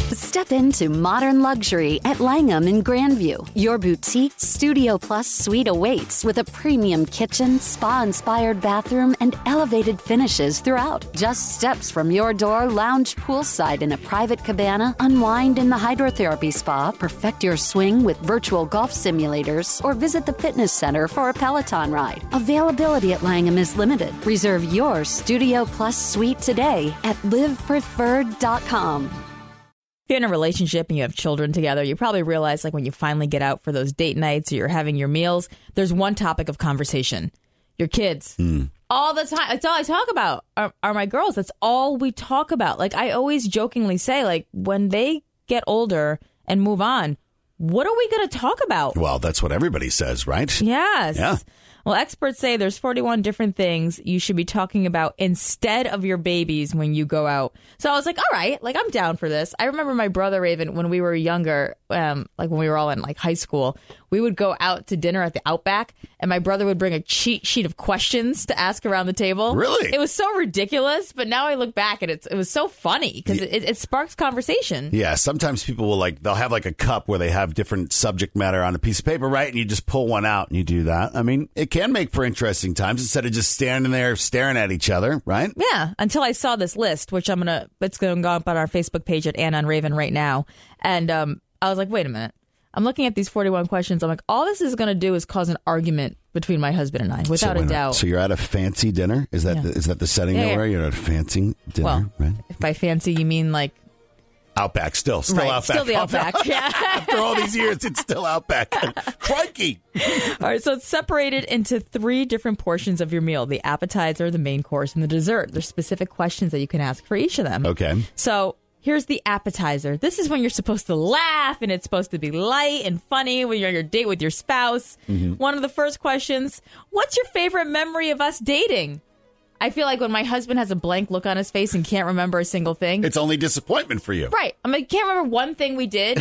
Step into modern luxury at Langham in Grandview. Your boutique Studio Plus suite awaits with a premium kitchen, spa-inspired bathroom, and elevated finishes throughout. Just steps from your door, lounge poolside in a private cabana, unwind in the hydrotherapy spa, perfect your swing with virtual golf simulators, or visit the fitness center for a Peloton ride. Availability at Langham is limited. Reserve your Studio Plus suite today at livepreferred.com. If you're in a relationship and you have children together, you probably realize, like, when you finally get out for those date nights or you're having your meals, there's one topic of conversation: your kids. All the time. That's all I talk about are my girls. That's all we talk about. Like, I always jokingly say, like, when they get older and move on, what are we going to talk about? Well, that's what everybody says, right? Yes. Yeah. Well, experts say there's 41 different things you should be talking about instead of your babies when you go out. So I was like, all right, like, I'm down for this. I remember my brother Raven, when we were younger, like when we were all in like high school, we would go out to dinner at the Outback, and my brother would bring a cheat sheet of questions to ask around the table. Really? It was so ridiculous, but now I look back and it was so funny because it sparks conversation. Yeah, sometimes people will, they'll have like a cup where they have different subject matter on a piece of paper, right? And you just pull one out and you do that. I mean, it can make for interesting times instead of just standing there staring at each other, right? Yeah, until I saw this list, which it's going to go up on our Facebook page at Anna and Raven right now. And I was like, wait a minute. I'm looking at these 41 questions. I'm like, all this is going to do is cause an argument between my husband and I, without a doubt. So you're at a fancy dinner? Is that the setting that we're? You're at a fancy dinner, well, right? If by fancy you mean like Outback, still right, Outback. Still the Outback, yeah. After all these years, it's still Outback. Crikey! All right, so it's separated into 3 different portions of your meal: the appetizer, the main course, and the dessert. There's specific questions that you can ask for each of them. Okay. So here's the appetizer. This is when you're supposed to laugh, and it's supposed to be light and funny when you're on your date with your spouse. Mm-hmm. One of the first questions: what's your favorite memory of us dating? I feel like when my husband has a blank look on his face and can't remember a single thing, it's only disappointment for you. Right. I mean, can't remember one thing we did.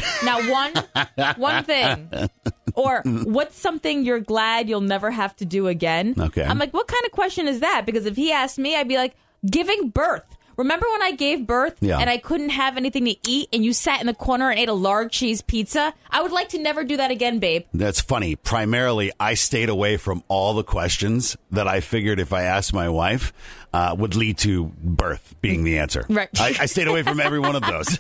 Not one thing. Or what's something you're glad you'll never have to do again? Okay. I'm like, what kind of question is that? Because if he asked me, I'd be like, giving birth. Remember when I gave birth and I couldn't have anything to eat and you sat in the corner and ate a large cheese pizza? I would like to never do that again, babe. That's funny. Primarily, I stayed away from all the questions that I figured if I asked my wife would lead to birth being the answer. Right. I stayed away from every one of those.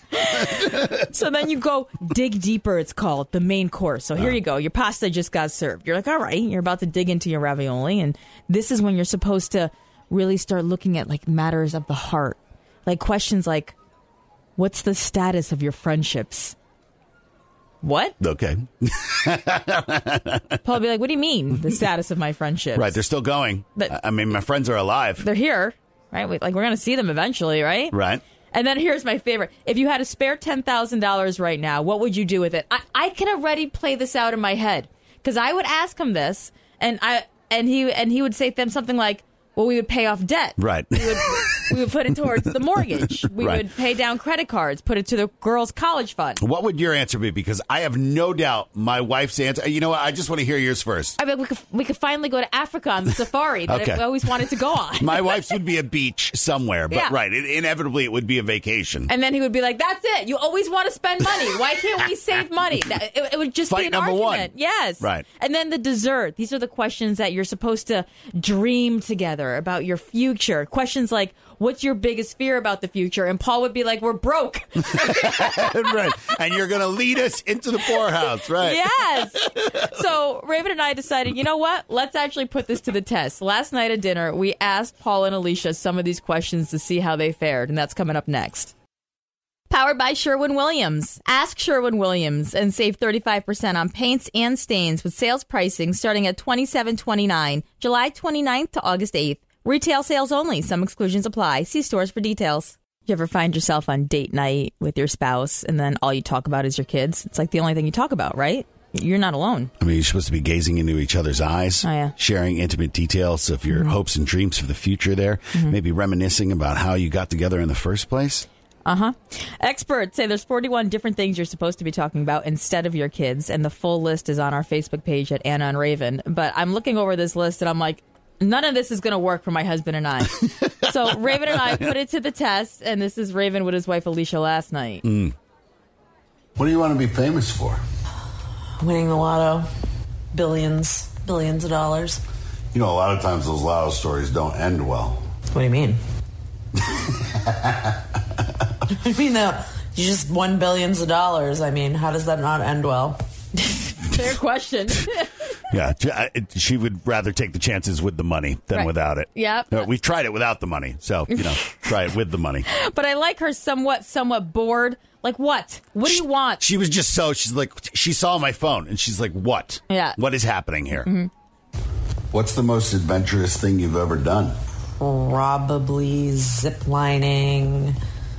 So then you go dig deeper, it's called, the main course. So here you go. Your pasta just got served. You're like, all right, you're about to dig into your ravioli. And this is when you're supposed to really start looking at like matters of the heart. Like questions like, what's the status of your friendships? What? Okay. Paul will be like, what do you mean, the status of my friendships? Right, they're still going. But, I mean, my friends are alive. They're here, right? We're going to see them eventually, right? Right. And then here's my favorite. If you had a spare $10,000 right now, what would you do with it? I can already play this out in my head. Because I would ask him this, and he would say something like, well, we would pay off debt. Right. We would put it towards the mortgage. We would pay down credit cards, put it to the girls' college fund. What would your answer be? Because I have no doubt my wife's answer. You know what? I just want to hear yours first. I mean, we could finally go to Africa on the safari that I always wanted to go on. My wife's would be a beach somewhere, but inevitably it would be a vacation. And then he would be like, that's it. You always want to spend money. Why can't we save money? It would just be an number argument. One. Yes. Right. And then the dessert. These are the questions that you're supposed to dream together about your future. Questions like, what's your biggest fear about the future? And Paul would be like, we're broke. Right. And you're going to lead us into the poorhouse, right? Yes. So Raven and I decided, you know what? Let's actually put this to the test. Last night at dinner, we asked Paul and Alicia some of these questions to see how they fared. And that's coming up next. Powered by Sherwin-Williams. Ask Sherwin-Williams and save 35% on paints and stains with sales pricing starting at $27.29, July 29th to August 8th. Retail sales only. Some exclusions apply. See stores for details. You ever find yourself on date night with your spouse and then all you talk about is your kids? It's like the only thing you talk about, right? You're not alone. I mean, you're supposed to be gazing into each other's eyes, sharing intimate details of your hopes and dreams for the future there, maybe reminiscing about how you got together in the first place. Experts say there's 41 different things you're supposed to be talking about instead of your kids, and the full list is on our Facebook page at Anna and Raven. But I'm looking over this list and I'm like, none of this is going to work for my husband and I. So Raven and I put it to the test, and this is Raven with his wife Alicia last night. What do you want to be famous for? Winning the lotto. Billions of dollars. You know, a lot of times those lotto stories don't end well. What do you mean? I mean, you just won billions of dollars. I mean, how does that not end well? Fair question. Yeah, she would rather take the chances with the money than without it. Yep. We've tried it without the money, so, try it with the money. But I like her somewhat bored. Like, what? What do you want? She was just she's like, she saw my phone, and she's like, what? Yeah. What is happening here? Mm-hmm. What's the most adventurous thing you've ever done? Probably ziplining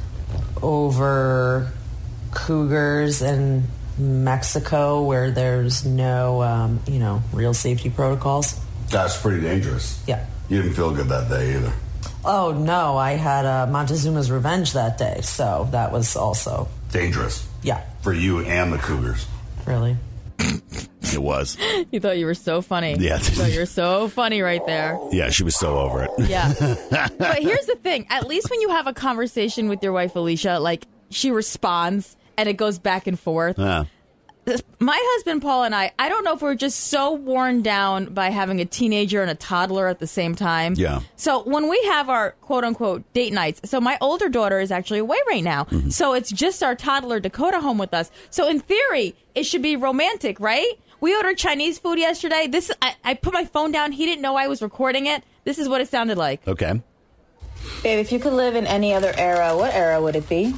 over cougars in Mexico where there's no, real safety protocols. That's pretty dangerous. Yeah. You didn't feel good that day either. Oh, no. I had Montezuma's Revenge that day, so that was also... Dangerous. Yeah. For you and the cougars. Really? It was. You thought you were so funny. Yeah. You thought you were so funny right there. Yeah, she was so over it. Yeah. But here's the thing. At least when you have a conversation with your wife, Alicia, like, she responds and it goes back and forth. Yeah. My husband, Paul, and I don't know if we're just so worn down by having a teenager and a toddler at the same time. Yeah. So when we have our quote-unquote date nights, so my older daughter is actually away right now. Mm-hmm. So it's just our toddler, Dakota, home with us. So in theory, it should be romantic, right? We ordered Chinese food yesterday. I put my phone down. He didn't know I was recording it. This is what it sounded like. Okay. Babe, if you could live in any other era, what era would it be?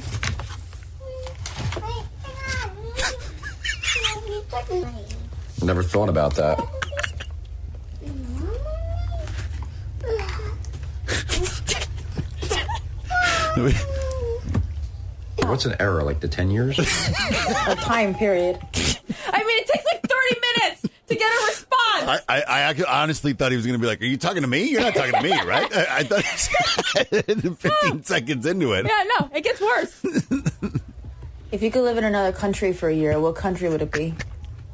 Never thought about that. What's an era, like the 10 years? A time period. I mean, it takes like 30 minutes to get a response. I honestly thought he was going to be like, are you talking to me? You're not talking to me, right? I thought he was 15 seconds into it. Yeah, no, it gets worse. If you could live in another country for a year, what country would it be?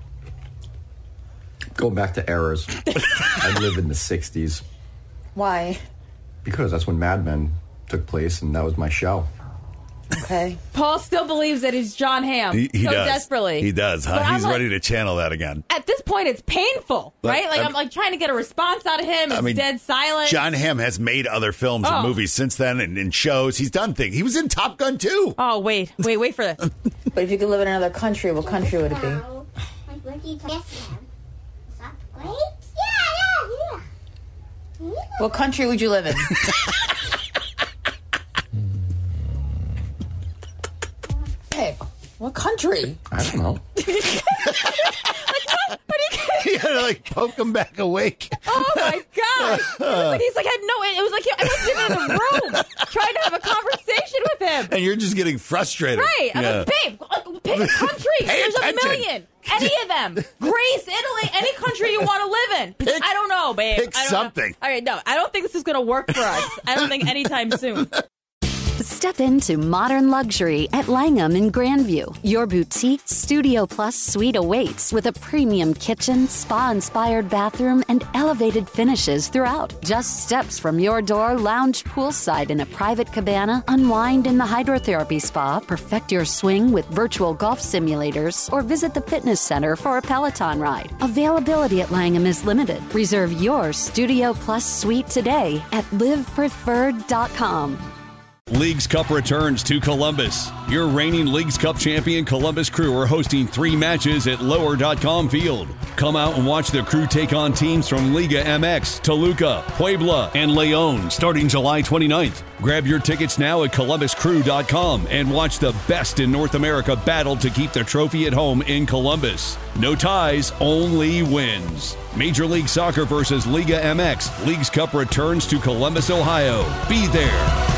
Go back to eras. I'd live in the 60s. Why? Because that's when Mad Men took place, and that was my show. Okay. Paul still believes that he's John Hamm. He so does. Desperately. He does, huh? He's ready to channel that again. At this point, it's painful, right? Like, I'm like trying to get a response out of him. It's dead silent. John Hamm has made other films and movies since then and shows. He's done things. He was in Top Gun, too. Oh, wait for this. But if you could live in another country, what country would it be? What country would you live in? Hey, what country? I don't know. Yeah, like poke him back awake. Oh my God! But he's like, it was like I wasn't even in the room trying to have a conversation with him. And you're just getting frustrated. Right? I'm like, babe, pick a country. There's attention. a million. Any of them. Greece, Italy, any country you want to live in. I don't know, babe. Pick something. All right, no, I don't think this is going to work for us. I don't think anytime soon. Step into modern luxury at Langham in Grandview. Your boutique Studio Plus suite awaits with a premium kitchen, spa-inspired bathroom, and elevated finishes throughout. Just steps from your door, lounge poolside in a private cabana, unwind in the hydrotherapy spa, perfect your swing with virtual golf simulators, or visit the fitness center for a Peloton ride. Availability at Langham is limited. Reserve your Studio Plus suite today at livepreferred.com. Leagues Cup returns to Columbus. Your reigning Leagues Cup champion Columbus Crew are hosting 3 matches at Lower.com Field. Come out and watch the Crew take on teams from Liga MX, Toluca, Puebla, and León starting July 29th. Grab your tickets now at ColumbusCrew.com and watch the best in North America battle to keep the trophy at home in Columbus. No ties, only wins. Major League Soccer versus Liga MX. Leagues Cup returns to Columbus, Ohio. Be there.